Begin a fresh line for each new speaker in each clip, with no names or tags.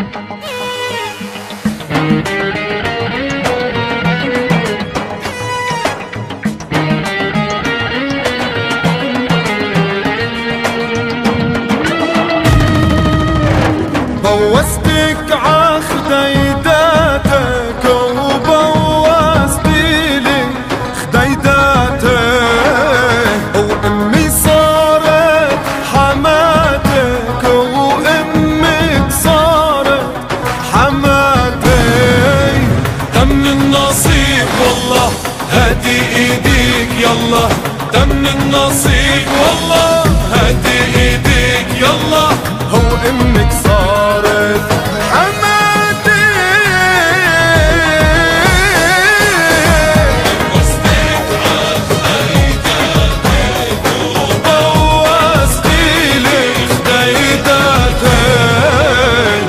بوستك عخديداتك وبوستي لي خديداتك، وامي صارت حماتك وامك صارت حماتك. تم النصيب والله هدي ايديك يلا، تم النصيب والله هدي ايديك يلا، هو امك صارت حماتي. بوستك عخديداتك وبوستي لي خديداتك.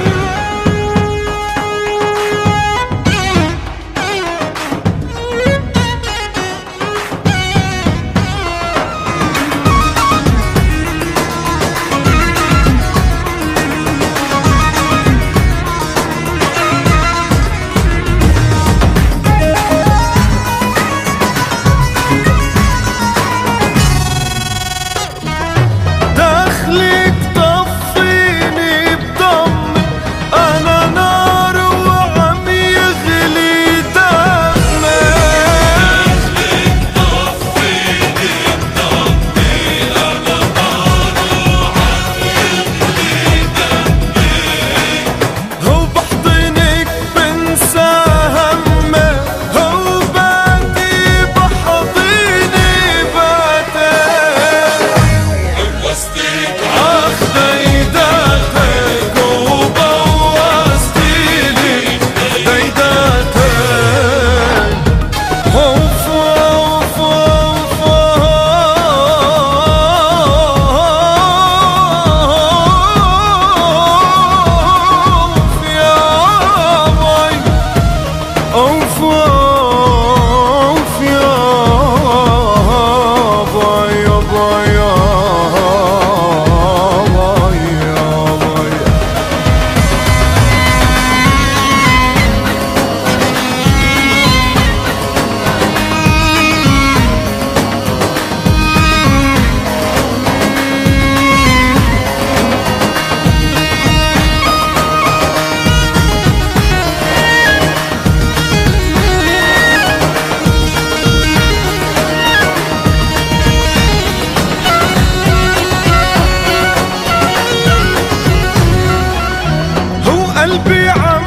قلبي عم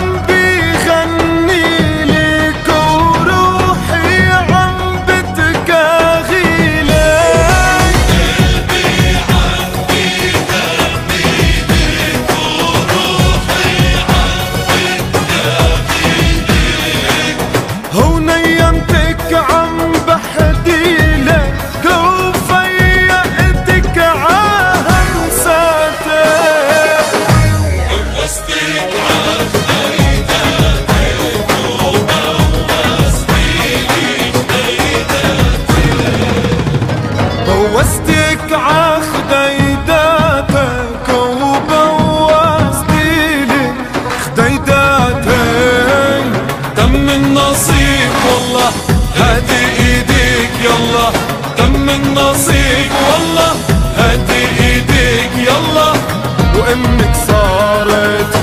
بيغني لك وروحي عم بتكاغي لك، قلبي عم بيغني لك وروحي عم بتكاغي لك، هو نيمتك عم بحدي لك وفيقتك عهمساتك. بوستك بوستك عخديداتك وبوستي لي خديداتك. تم النصيب والله هدي ايديك يلا، تم النصيب والله هدي ايديك يلا، وامك صارت